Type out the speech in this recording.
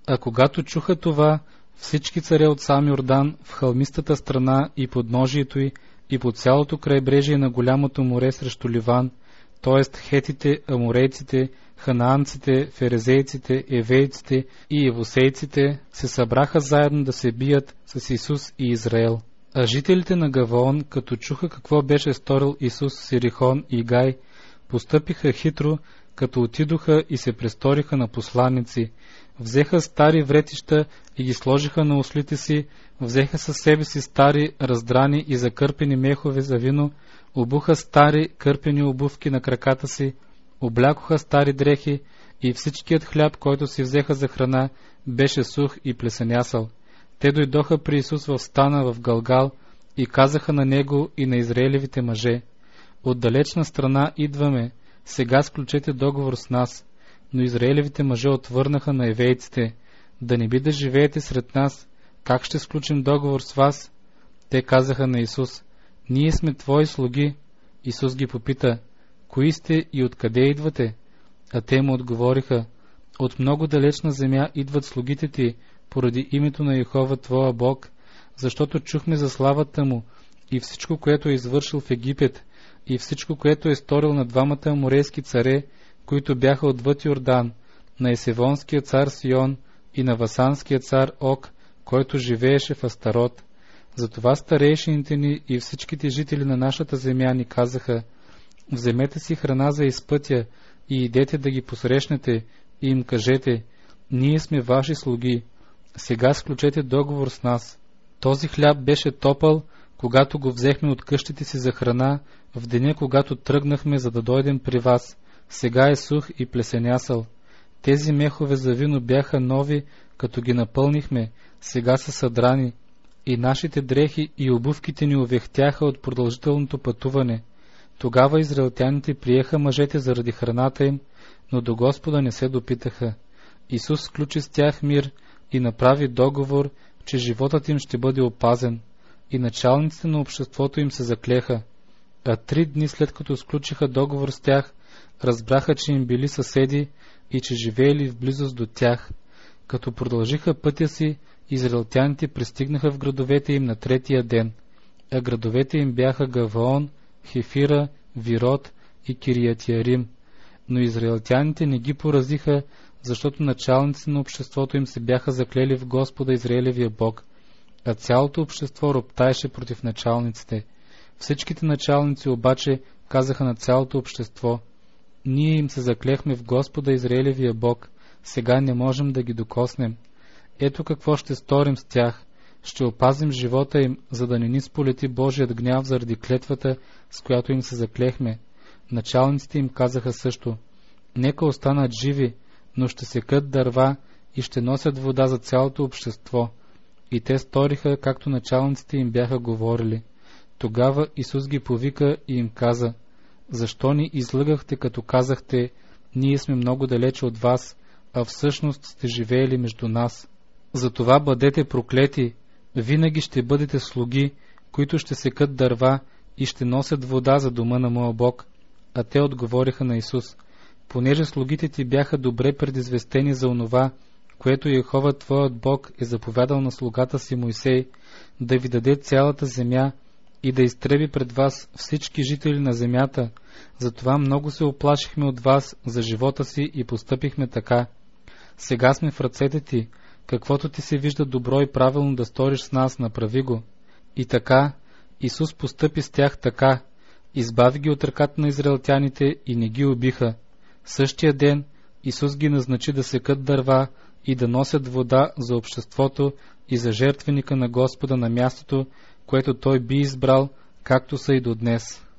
А когато чуха това, всички царе от сам Йордан в хълмистата страна и подножието й, и по цялото крайбрежие на голямото море срещу Ливан, т.е. хетите, аморейците, ханаанците, ферезейците, евейците и евусейците, се събраха заедно да се бият с Исус и Израел. А жителите на Гаваон, като чуха какво беше сторил Исус с Ерихон и Гай, постъпиха хитро, като отидоха и се престориха на посланици. Взеха стари вретища и ги сложиха на ослите си, взеха със себе си стари, раздрани и закърпени мехове за вино, обуха стари, кърпени обувки на краката си, облякоха стари дрехи и всичкият хляб, който си взеха за храна, беше сух и плесенясал. Те дойдоха при Исус в стана в Галгал и казаха на него и на израелевите мъже: от далечна страна идваме, сега сключете договор с нас. Но израелевите мъже отвърнаха на евейците: да не би да живеете сред нас, как ще сключим договор с вас? Те казаха на Исус: ние сме твои слуги. Исус ги попита: кои сте и откъде идвате? А те му отговориха: от много далечна земя идват слугите ти, поради името на Йехова твоя Бог, защото чухме за славата му и всичко, което е извършил в Египет, и всичко, което е сторил на двамата аморейски царе, които бяха отвъд Йордан, на есевонския цар Сион и на васанския цар Ог, който живееше в Астарот. Затова старейшините ни и всичките жители на нашата земя ни казаха: вземете си храна за изпътя и идете да ги посрещнете и им кажете: ние сме ваши слуги, сега сключете договор с нас. Този хляб беше топъл, когато го взехме от къщите си за храна, в деня, когато тръгнахме, за да дойдем при вас. Сега е сух и плесенясал. Тези мехове за вино бяха нови, като ги напълнихме, сега са съдрани. И нашите дрехи и обувките ни увехтяха от продължителното пътуване. Тогава израелтяните приеха мъжете заради храната им, но до Господа не се допитаха. Исус сключи с тях мир и направи договор, че животът им ще бъде опазен. И началниците на обществото им се заклеха. А 3 дни след като сключиха договор с тях, разбраха, че им били съседи и че живеели в близост до тях. Като продължиха пътя си, израелтяните пристигнаха в градовете им на 3-тия ден. А градовете им бяха Гаваон, Хефира, Вирот и Кирият-Ярим. Но израелтяните не ги поразиха, защото началниците на обществото им се бяха заклели в Господа Израелевия Бог, а цялото общество роптаеше против началниците. Всичките началници обаче казаха на цялото общество: ние им се заклехме в Господа Израелевия Бог, сега не можем да ги докоснем. Ето какво ще сторим с тях: ще опазим живота им, за да не ни сполети Божият гняв заради клетвата, с която им се заклехме. Началниците им казаха също: нека останат живи, но ще секат дърва и ще носят вода за цялото общество. И те сториха, както началниците им бяха говорили. Тогава Исус ги повика и им каза: защо ни излъгахте, като казахте: ние сме много далече от вас, а всъщност сте живеели между нас? Затова бъдете проклети, винаги ще бъдете слуги, които ще секат дърва и ще носят вода за дома на моя Бог. А те отговориха на Исус: понеже слугите ти бяха добре предизвестени за онова, което Йехова твоят Бог е заповядал на слугата си Мойсей, да ви даде цялата земя и да изтреби пред вас всички жители на земята, затова много се оплашихме от вас за живота си и постъпихме така. Сега сме в ръцете ти, каквото ти се вижда добро и правилно да сториш с нас, направи го. И така Исус постъпи с тях така, избави ги от ръката на израелтяните и не ги убиха. Същия ден Исус ги назначи да секат дърва и да носят вода за обществото и за жертвеника на Господа на мястото, което Той би избрал, както са и до днес.